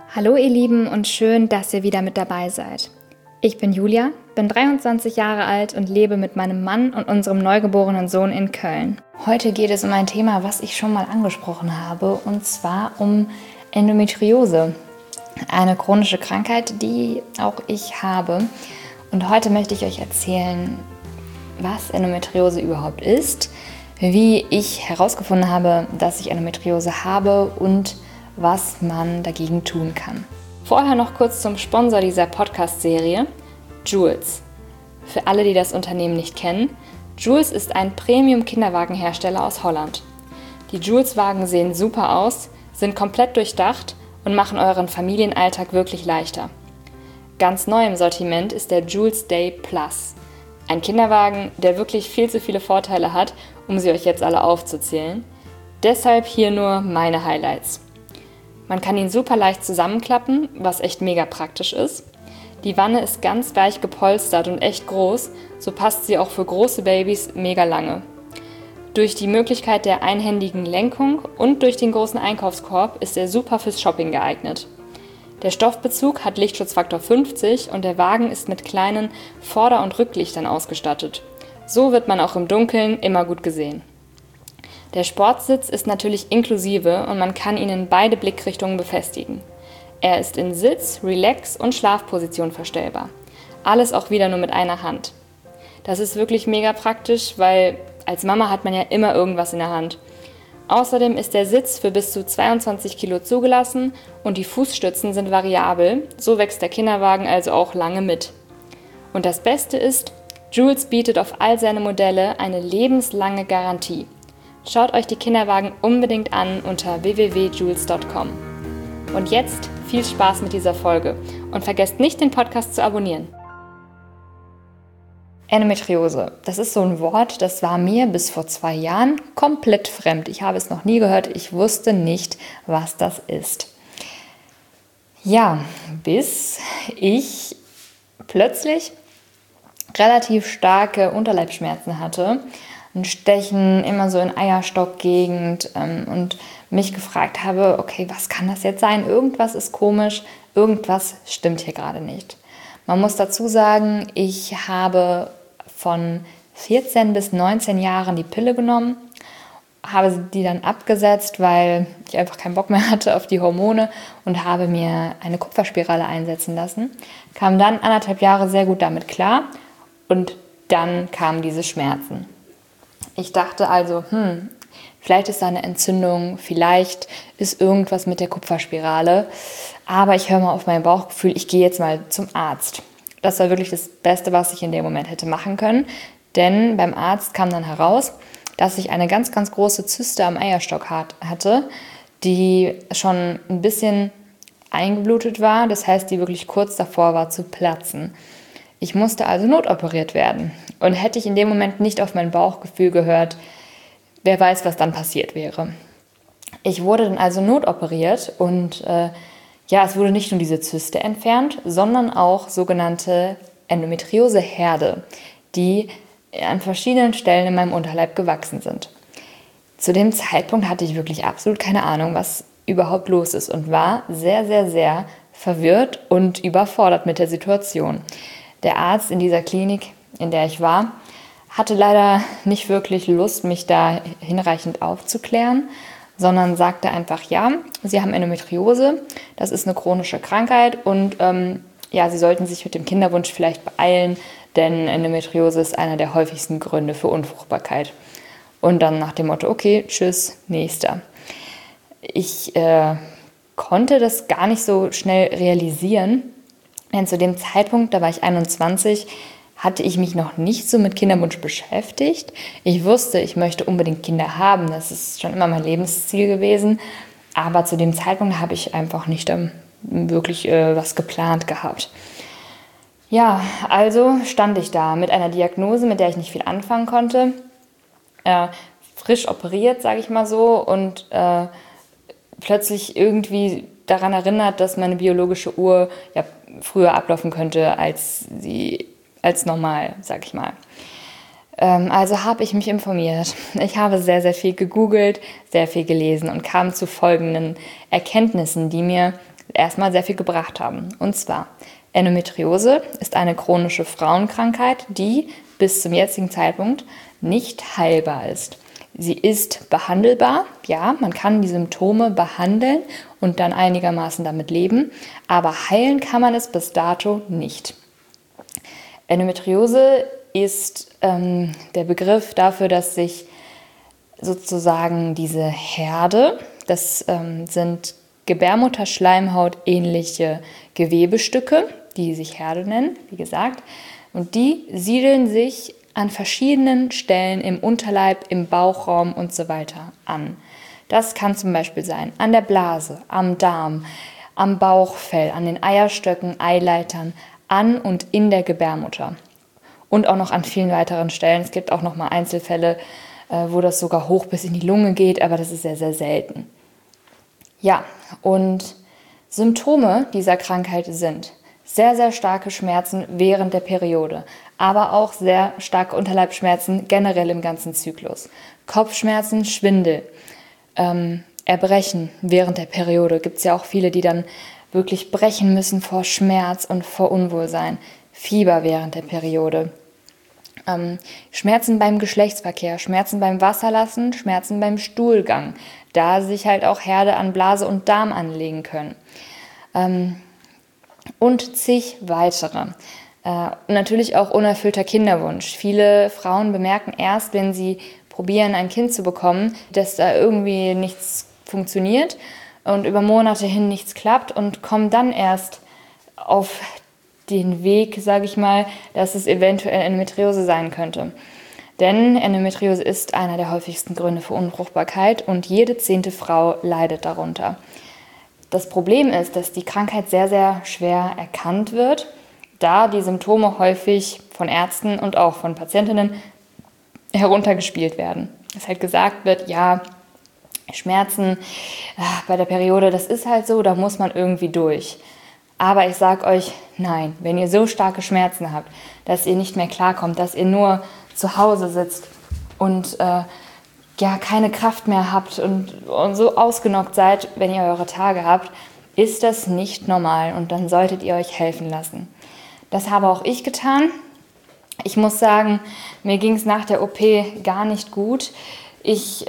Hallo ihr Lieben und schön, dass ihr wieder mit dabei seid. Ich bin Julia, bin 23 Jahre alt und lebe mit meinem Mann und unserem neugeborenen Sohn in Köln. Heute geht es um ein Thema, was ich schon mal angesprochen habe, und zwar um Endometriose. Eine chronische Krankheit, die auch ich habe. Und heute möchte ich euch erzählen, was Endometriose überhaupt ist, wie ich herausgefunden habe, dass ich Endometriose habe und was man dagegen tun kann. Vorher noch kurz zum Sponsor dieser Podcast-Serie, Joules. Für alle, die das Unternehmen nicht kennen, Joules ist ein Premium-Kinderwagenhersteller aus Holland. Die Joules-Wagen sehen super aus, sind komplett durchdacht und machen euren Familienalltag wirklich leichter. Ganz neu im Sortiment ist der Joules Day Plus. Ein Kinderwagen, der wirklich viel zu viele Vorteile hat, um sie euch jetzt alle aufzuzählen. Deshalb hier nur meine Highlights. Man kann ihn super leicht zusammenklappen, was echt mega praktisch ist. Die Wanne ist ganz weich gepolstert und echt groß, so passt sie auch für große Babys mega lange. Durch die Möglichkeit der einhändigen Lenkung und durch den großen Einkaufskorb ist er super fürs Shopping geeignet. Der Stoffbezug hat Lichtschutzfaktor 50 und der Wagen ist mit kleinen Vorder- und Rücklichtern ausgestattet. So wird man auch im Dunkeln immer gut gesehen. Der Sportsitz ist natürlich inklusive und man kann ihn in beide Blickrichtungen befestigen. Er ist in Sitz-, Relax- und Schlafposition verstellbar. Alles auch wieder nur mit einer Hand. Das ist wirklich mega praktisch, weil als Mama hat man ja immer irgendwas in der Hand. Außerdem ist der Sitz für bis zu 22 Kilo zugelassen und die Fußstützen sind variabel, so wächst der Kinderwagen also auch lange mit. Und das Beste ist, Joules bietet auf all seine Modelle eine lebenslange Garantie. Schaut euch die Kinderwagen unbedingt an unter www.joules.com. Und jetzt viel Spaß mit dieser Folge und vergesst nicht, den Podcast zu abonnieren. Endometriose, das ist so ein Wort, das war mir bis vor 2 Jahren komplett fremd. Ich habe es noch nie gehört, ich wusste nicht, was das ist. Ja, bis ich plötzlich relativ starke Unterleibsschmerzen hatte, ein Stechen immer so in Eierstockgegend und mich gefragt habe, okay, was kann das jetzt sein? Irgendwas ist komisch, irgendwas stimmt hier gerade nicht. Man muss dazu sagen, ich habe von 14 bis 19 Jahren die Pille genommen, habe die dann abgesetzt, weil ich einfach keinen Bock mehr hatte auf die Hormone und habe mir eine Kupferspirale einsetzen lassen. Kam dann 1,5 Jahre sehr gut damit klar und dann kamen diese Schmerzen. Ich dachte also, vielleicht ist da eine Entzündung, vielleicht ist irgendwas mit der Kupferspirale, aber ich höre mal auf mein Bauchgefühl, ich gehe jetzt mal zum Arzt. Das war wirklich das Beste, was ich in dem Moment hätte machen können, denn beim Arzt kam dann heraus, dass ich eine ganz, ganz große Zyste am Eierstock hatte, die schon ein bisschen eingeblutet war, das heißt, die wirklich kurz davor war zu platzen. Ich musste also notoperiert werden. Und hätte ich in dem Moment nicht auf mein Bauchgefühl gehört, wer weiß, was dann passiert wäre. Ich wurde dann also notoperiert und es wurde nicht nur diese Zyste entfernt, sondern auch sogenannte Endometrioseherde, die an verschiedenen Stellen in meinem Unterleib gewachsen sind. Zu dem Zeitpunkt hatte ich wirklich absolut keine Ahnung, was überhaupt los ist und war sehr, sehr, sehr verwirrt und überfordert mit der Situation. Der Arzt in dieser Klinik, in der ich war, hatte leider nicht wirklich Lust, mich da hinreichend aufzuklären, sondern sagte einfach, ja, Sie haben Endometriose, das ist eine chronische Krankheit und Sie sollten sich mit dem Kinderwunsch vielleicht beeilen, denn Endometriose ist einer der häufigsten Gründe für Unfruchtbarkeit. Und dann nach dem Motto, okay, tschüss, nächster. Ich konnte das gar nicht so schnell realisieren, denn zu dem Zeitpunkt, da war ich 21, hatte ich mich noch nicht so mit Kinderwunsch beschäftigt. Ich wusste, ich möchte unbedingt Kinder haben. Das ist schon immer mein Lebensziel gewesen. Aber zu dem Zeitpunkt habe ich einfach nicht wirklich was geplant gehabt. Ja, also stand ich da mit einer Diagnose, mit der ich nicht viel anfangen konnte. Frisch operiert, sage ich mal so. Und plötzlich irgendwie daran erinnert, dass meine biologische Uhr ja früher ablaufen könnte als normal, sag ich mal. Also habe ich mich informiert. Ich habe sehr, sehr viel gegoogelt, sehr viel gelesen und kam zu folgenden Erkenntnissen, die mir erstmal sehr viel gebracht haben. Und zwar, Endometriose ist eine chronische Frauenkrankheit, die bis zum jetzigen Zeitpunkt nicht heilbar ist. Sie ist behandelbar, ja, man kann die Symptome behandeln und dann einigermaßen damit leben, aber heilen kann man es bis dato nicht. Endometriose ist der Begriff dafür, dass sich sozusagen diese Herde, das sind Gebärmutterschleimhaut ähnliche Gewebestücke, die sich Herde nennen, wie gesagt, und die siedeln sich an verschiedenen Stellen im Unterleib, im Bauchraum und so weiter an. Das kann zum Beispiel sein an der Blase, am Darm, am Bauchfell, an den Eierstöcken, Eileitern, an und in der Gebärmutter. Und auch noch an vielen weiteren Stellen. Es gibt auch noch mal Einzelfälle, wo das sogar hoch bis in die Lunge geht, aber das ist sehr, sehr selten. Ja, und Symptome dieser Krankheit sind sehr, sehr starke Schmerzen während der Periode, aber auch sehr starke Unterleibsschmerzen generell im ganzen Zyklus. Kopfschmerzen, Schwindel, Erbrechen während der Periode. Gibt es ja auch viele, die dann wirklich brechen müssen vor Schmerz und vor Unwohlsein. Fieber während der Periode. Schmerzen beim Geschlechtsverkehr, Schmerzen beim Wasserlassen, Schmerzen beim Stuhlgang, da sich halt auch Herde an Blase und Darm anlegen können. Und zig weitere. Natürlich auch unerfüllter Kinderwunsch. Viele Frauen bemerken erst, wenn sie probieren, ein Kind zu bekommen, dass da irgendwie nichts funktioniert und über Monate hin nichts klappt und kommen dann erst auf den Weg, sage ich mal, dass es eventuell Endometriose sein könnte. Denn Endometriose ist einer der häufigsten Gründe für Unfruchtbarkeit und jede 10. Frau leidet darunter. Das Problem ist, dass die Krankheit sehr, sehr schwer erkannt wird, da die Symptome häufig von Ärzten und auch von Patientinnen heruntergespielt werden. Es halt gesagt wird, ja, Schmerzen bei der Periode, das ist halt so, da muss man irgendwie durch. Aber ich sage euch, nein, wenn ihr so starke Schmerzen habt, dass ihr nicht mehr klarkommt, dass ihr nur zu Hause sitzt und keine Kraft mehr habt und so ausgenockt seid, wenn ihr eure Tage habt, ist das nicht normal und dann solltet ihr euch helfen lassen. Das habe auch ich getan. Ich muss sagen, mir ging es nach der OP gar nicht gut. Ich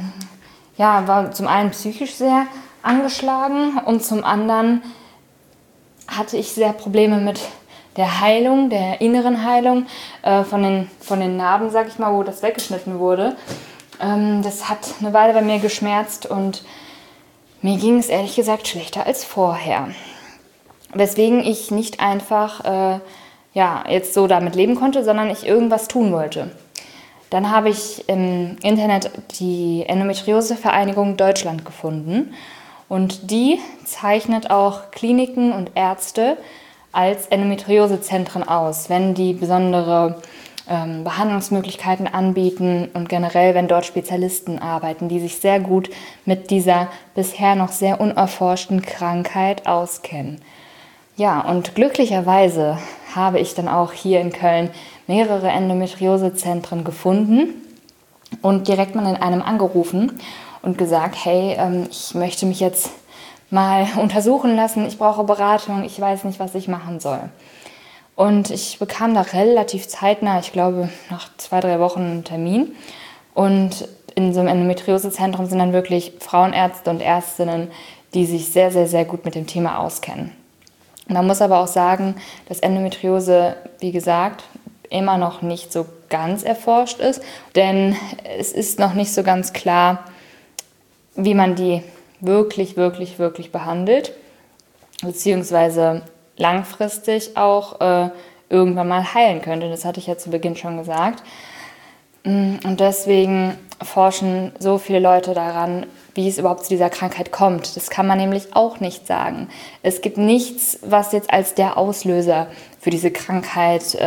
war zum einen psychisch sehr angeschlagen und zum anderen hatte ich sehr Probleme mit der Heilung, der inneren Heilung von den Narben, sag ich mal, wo das weggeschnitten wurde. Das hat eine Weile bei mir geschmerzt und mir ging es ehrlich gesagt schlechter als vorher. Weswegen ich nicht einfach jetzt so damit leben konnte, sondern ich irgendwas tun wollte. Dann habe ich im Internet die Endometriose-Vereinigung Deutschland gefunden und die zeichnet auch Kliniken und Ärzte als Endometriosezentren aus, wenn die besondere Behandlungsmöglichkeiten anbieten und generell, wenn dort Spezialisten arbeiten, die sich sehr gut mit dieser bisher noch sehr unerforschten Krankheit auskennen. Ja, und glücklicherweise habe ich dann auch hier in Köln mehrere Endometriosezentren gefunden und direkt mal in einem angerufen und gesagt, hey, ich möchte mich jetzt mal untersuchen lassen, ich brauche Beratung, ich weiß nicht, was ich machen soll. Und ich bekam da relativ zeitnah, ich glaube nach 2-3 Wochen einen Termin. Und in so einem Endometriosezentrum sind dann wirklich Frauenärzte und Ärztinnen, die sich sehr, sehr, sehr gut mit dem Thema auskennen. Man muss aber auch sagen, dass Endometriose, wie gesagt, immer noch nicht so ganz erforscht ist, denn es ist noch nicht so ganz klar, wie man die wirklich, wirklich, wirklich behandelt, beziehungsweise langfristig auch irgendwann mal heilen könnte. Das hatte ich ja zu Beginn schon gesagt. Und deswegen forschen so viele Leute daran, wie es überhaupt zu dieser Krankheit kommt. Das kann man nämlich auch nicht sagen. Es gibt nichts, was jetzt als der Auslöser für diese Krankheit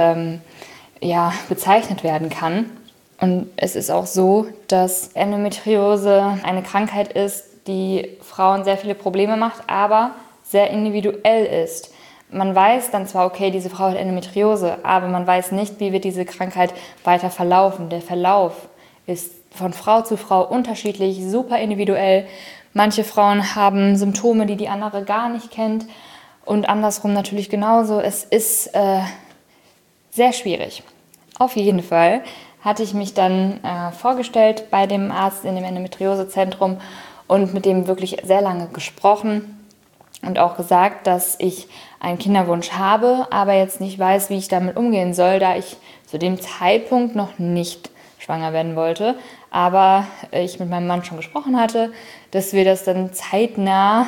bezeichnet werden kann. Und es ist auch so, dass Endometriose eine Krankheit ist, die Frauen sehr viele Probleme macht, aber sehr individuell ist. Man weiß dann zwar, okay, diese Frau hat Endometriose, aber man weiß nicht, wie wird diese Krankheit weiter verlaufen. Der Verlauf ist von Frau zu Frau unterschiedlich, super individuell. Manche Frauen haben Symptome, die andere gar nicht kennt und andersrum natürlich genauso. Es ist sehr schwierig. Auf jeden Fall hatte ich mich dann vorgestellt bei dem Arzt in dem Endometriosezentrum und mit dem wirklich sehr lange gesprochen und auch gesagt, dass ich einen Kinderwunsch habe, aber jetzt nicht weiß, wie ich damit umgehen soll, da ich zu dem Zeitpunkt noch nicht schwanger werden wollte. Aber ich mit meinem Mann schon gesprochen hatte, dass wir das dann zeitnah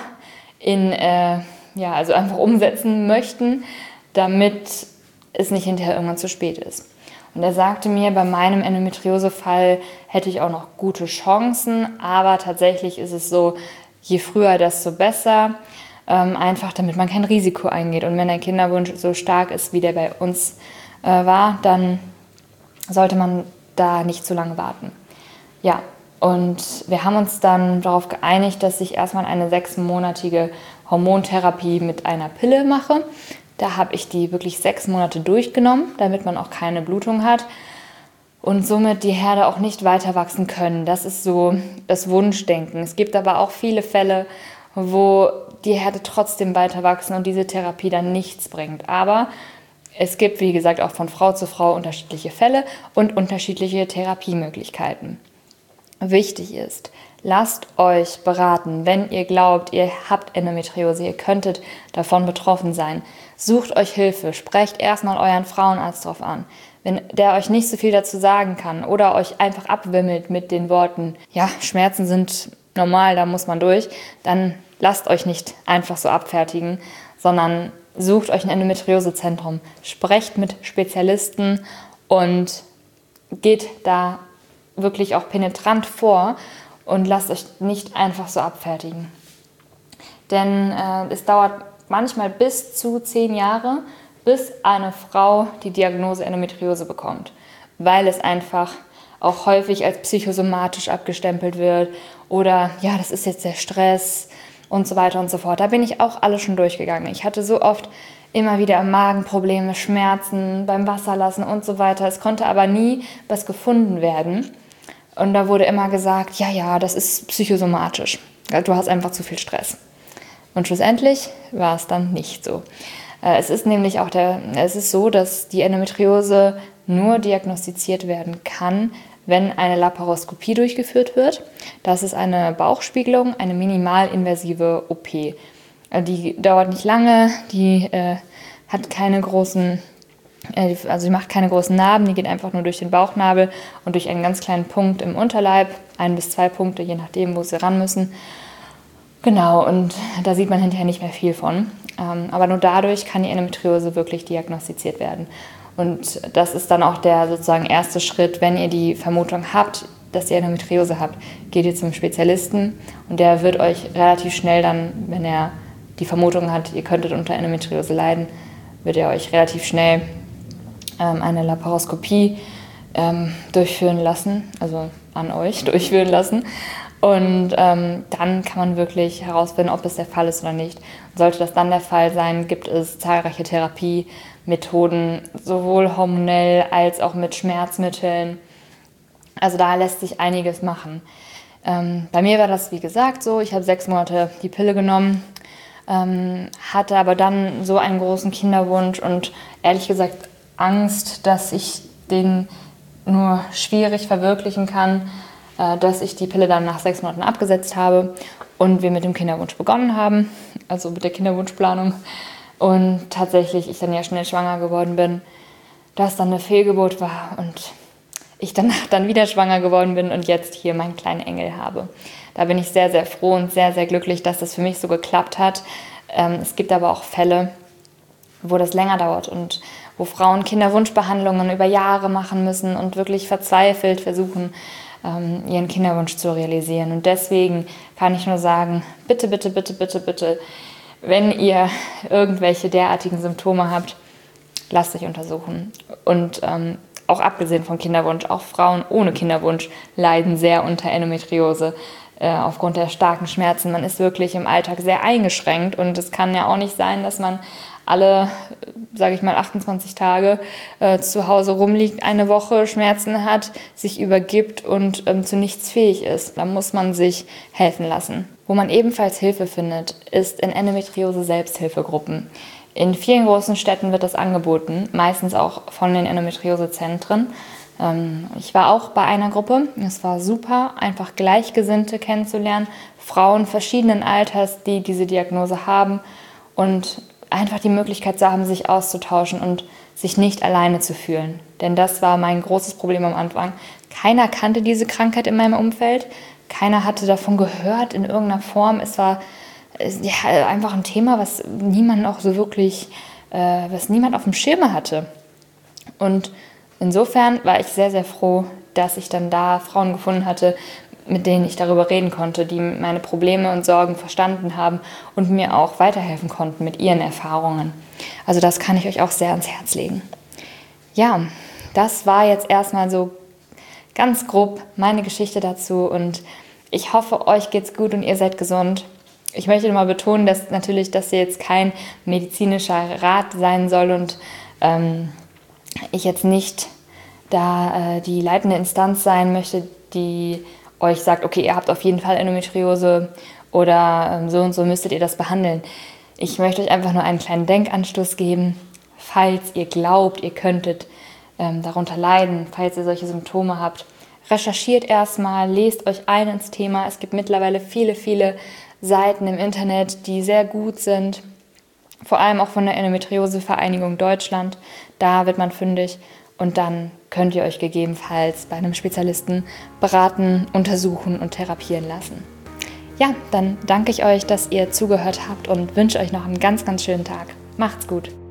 also einfach umsetzen möchten, damit es nicht hinterher irgendwann zu spät ist. Und er sagte mir, bei meinem Endometriose-Fall hätte ich auch noch gute Chancen, aber tatsächlich ist es so, je früher, desto besser, einfach damit man kein Risiko eingeht. Und wenn der Kinderwunsch so stark ist, wie der bei uns war, dann sollte man da nicht zu lange warten. Ja, und wir haben uns dann darauf geeinigt, dass ich erstmal eine 6-monatige Hormontherapie mit einer Pille mache. Da habe ich die wirklich 6 Monate durchgenommen, damit man auch keine Blutung hat und somit die Herde auch nicht weiter wachsen können. Das ist so das Wunschdenken. Es gibt aber auch viele Fälle, wo die Herde trotzdem weiter wachsen und diese Therapie dann nichts bringt. Aber es gibt, wie gesagt, auch von Frau zu Frau unterschiedliche Fälle und unterschiedliche Therapiemöglichkeiten. Wichtig ist, lasst euch beraten, wenn ihr glaubt, ihr habt Endometriose, ihr könntet davon betroffen sein. Sucht euch Hilfe, sprecht erstmal euren Frauenarzt drauf an. Wenn der euch nicht so viel dazu sagen kann oder euch einfach abwimmelt mit den Worten, ja, Schmerzen sind normal, da muss man durch, dann lasst euch nicht einfach so abfertigen, sondern sucht euch ein Endometriosezentrum, sprecht mit Spezialisten und geht da wirklich auch penetrant vor und lasst euch nicht einfach so abfertigen. Denn es dauert manchmal bis zu 10 Jahre, bis eine Frau die Diagnose Endometriose bekommt, weil es einfach auch häufig als psychosomatisch abgestempelt wird oder ja, das ist jetzt der Stress und so weiter und so fort. Da bin ich auch alle schon durchgegangen. Ich hatte so oft immer wieder Magenprobleme, Schmerzen beim Wasserlassen und so weiter. Es konnte aber nie was gefunden werden. Und da wurde immer gesagt, ja, das ist psychosomatisch. Du hast einfach zu viel Stress. Und schlussendlich war es dann nicht so. Es ist nämlich auch so, dass die Endometriose nur diagnostiziert werden kann, wenn eine Laparoskopie durchgeführt wird. Das ist eine Bauchspiegelung, eine minimalinvasive OP. Die dauert nicht lange, die hat keine großen, die macht keine großen Narben, die geht einfach nur durch den Bauchnabel und durch einen ganz kleinen Punkt im Unterleib, 1 bis 2 Punkte, je nachdem, wo sie ran müssen. Genau, und da sieht man hinterher nicht mehr viel von. Aber nur dadurch kann die Endometriose wirklich diagnostiziert werden. Und das ist dann auch der sozusagen erste Schritt, wenn ihr die Vermutung habt, dass ihr Endometriose habt, geht ihr zum Spezialisten und der wird euch relativ schnell dann, wenn er die Vermutung hat, ihr könntet unter Endometriose leiden, wird er euch relativ schnell eine Laparoskopie durchführen lassen, also an euch durchführen lassen. Und dann kann man wirklich herausfinden, ob es der Fall ist oder nicht. Und sollte das dann der Fall sein, gibt es zahlreiche Therapiemethoden, sowohl hormonell als auch mit Schmerzmitteln. Also da lässt sich einiges machen. Bei mir war das, wie gesagt, so. Ich habe 6 Monate die Pille genommen, hatte aber dann so einen großen Kinderwunsch und ehrlich gesagt Angst, dass ich den nur schwierig verwirklichen kann, dass ich die Pille dann nach 6 Monaten abgesetzt habe und wir mit dem Kinderwunsch begonnen haben, also mit der Kinderwunschplanung. Und tatsächlich ich dann ja schnell schwanger geworden bin, dass dann eine Fehlgeburt war und ich danach dann wieder schwanger geworden bin und jetzt hier meinen kleinen Engel habe. Da bin ich sehr, sehr froh und sehr, sehr glücklich, dass das für mich so geklappt hat. Es gibt aber auch Fälle, wo das länger dauert und wo Frauen Kinderwunschbehandlungen über Jahre machen müssen und wirklich verzweifelt versuchen, ihren Kinderwunsch zu realisieren. Und deswegen kann ich nur sagen, bitte, bitte, bitte, bitte, bitte, wenn ihr irgendwelche derartigen Symptome habt, lasst euch untersuchen. Und auch abgesehen vom Kinderwunsch, auch Frauen ohne Kinderwunsch leiden sehr unter Endometriose aufgrund der starken Schmerzen. Man ist wirklich im Alltag sehr eingeschränkt und es kann ja auch nicht sein, dass man alle, sage ich mal, 28 Tage zu Hause rumliegt, eine Woche Schmerzen hat, sich übergibt und zu nichts fähig ist. Da muss man sich helfen lassen. Wo man ebenfalls Hilfe findet, ist in Endometriose-Selbsthilfegruppen. In vielen großen Städten wird das angeboten, meistens auch von den Endometriose-Zentren. Ich war auch bei einer Gruppe, es war super, einfach Gleichgesinnte kennenzulernen, Frauen verschiedenen Alters, die diese Diagnose haben und einfach die Möglichkeit zu haben, sich auszutauschen und sich nicht alleine zu fühlen. Denn das war mein großes Problem am Anfang. Keiner kannte diese Krankheit in meinem Umfeld, keiner hatte davon gehört in irgendeiner Form. Es war einfach ein Thema, was niemand auch so wirklich, was niemand auf dem Schirm hatte. Und insofern war ich sehr, sehr froh, dass ich dann da Frauen gefunden hatte, mit denen ich darüber reden konnte, die meine Probleme und Sorgen verstanden haben und mir auch weiterhelfen konnten mit ihren Erfahrungen. Also das kann ich euch auch sehr ans Herz legen. Ja, das war jetzt erstmal so ganz grob meine Geschichte dazu und ich hoffe, euch geht's gut und ihr seid gesund. Ich möchte nochmal betonen, dass natürlich das hier jetzt kein medizinischer Rat sein soll und ich jetzt nicht da die leitende Instanz sein möchte, die euch sagt, okay, ihr habt auf jeden Fall Endometriose oder so und so müsstet ihr das behandeln. Ich möchte euch einfach nur einen kleinen Denkanstoß geben, falls ihr glaubt, ihr könntet darunter leiden, falls ihr solche Symptome habt. Recherchiert erstmal, lest euch ein ins Thema. Es gibt mittlerweile viele, viele Seiten im Internet, die sehr gut sind. Vor allem auch von der Endometriose-Vereinigung Deutschland. Da wird man fündig und dann könnt ihr euch gegebenenfalls bei einem Spezialisten beraten, untersuchen und therapieren lassen. Ja, dann danke ich euch, dass ihr zugehört habt und wünsche euch noch einen ganz, ganz schönen Tag. Macht's gut!